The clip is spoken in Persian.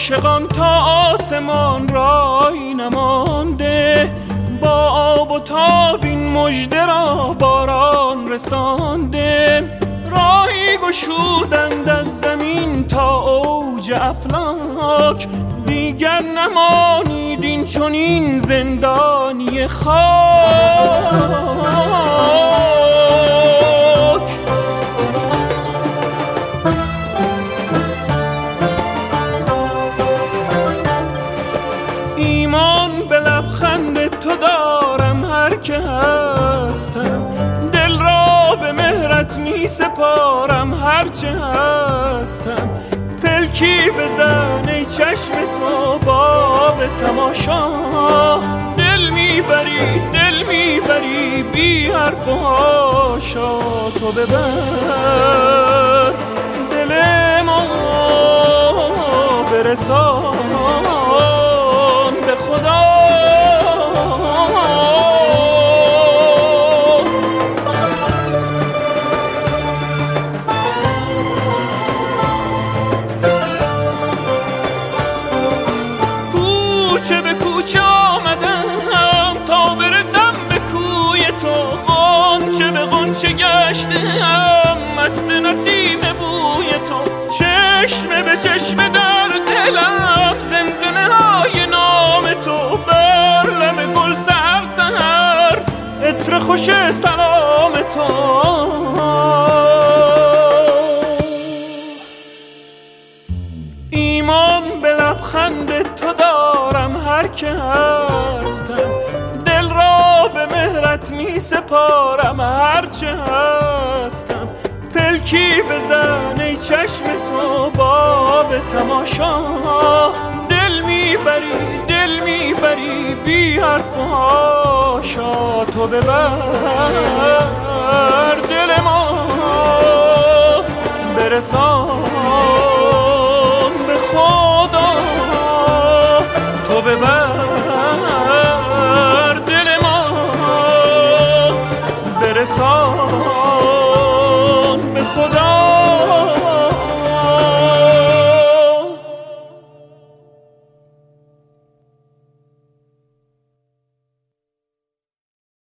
عاشقان تا آسمان رای نمانده، با آب و تاب این مژده را باران رسانده. راهی گشودند از زمین تا اوج افلاک، دیگر نمانید این چنین زندانی خاک. ایمان به لبخند تو دارم هر که هستم، دل را به مهرت می سپارم هر چه هستم. پلکی بزن ای چشم تو باب تماشا، دل میبری بی حرف و حاشا. تو ببر دل ما برسان به خدا. کوچه به کوچه آمدم تا برسم به کوی تو، غنچه به غنچه گشتم مست نسیم بوی تو. چشمه به چشمه در دلم زمزمه های نام تو، بر لب گل سحر سحر عطر خوش سلام تو. ایمان به لبخند تو دارم هر که هستم، دل را به مهرت می سپارم هر چه هستم. پلکی بزن ای چشم تو باب تماشا، دل میبری بی حرف و حاشا. تو ببر دل ما برسان به خدا. تو ببر